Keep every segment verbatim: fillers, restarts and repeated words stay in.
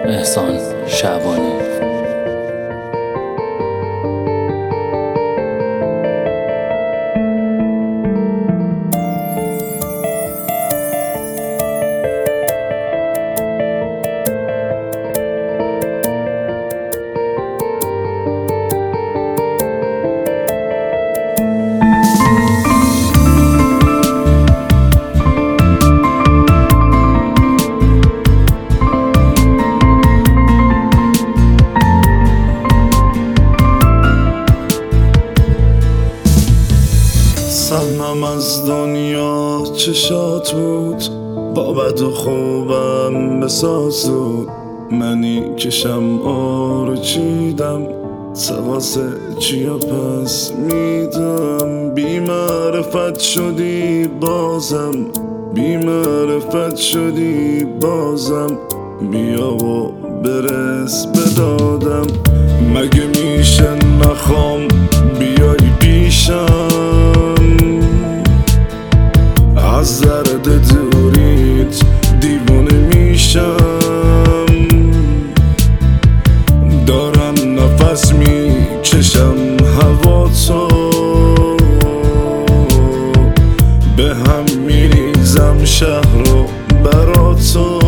احسان شعبانی. سهمم از دنیا چشات بود، با بد و خوبم بسازود. منی که شمعا رو چیدم، سواسه چیا پس میدم. بی معرفت شدی بازم، بی معرفت شدی بازم. بیا و برس به دادم، مگه میشه نخوام بیای پیشم؟ از درد دوریت دیوونه میشم، دارم نفس میکشم هوا تو، به هم میریزم شهر رو برا تو.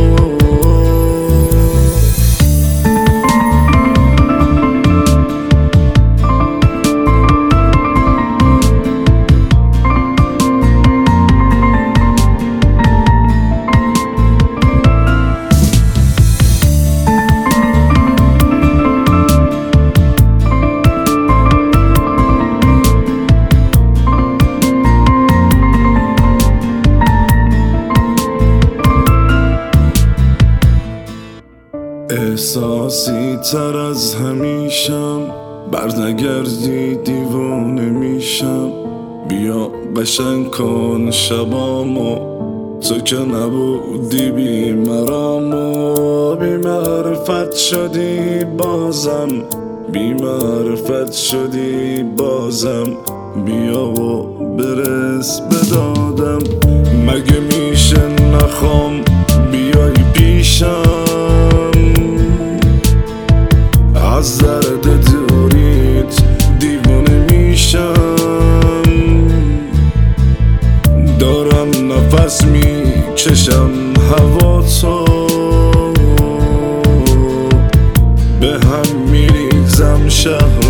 احساسی تر از همیشم، برنگردی دیوانه میشم. بیا قشنگ کن شبامو، تو که نبودی بی مرامو. بی معرفت شدی بازم، بی معرفت شدی بازم. بیا و برس به دادم، مگه میشه نخوام بیای پیشم؟ از درد دوریت دیوونه میشم، دارم نفس میکشم هوا تو، به هم میریزم شهر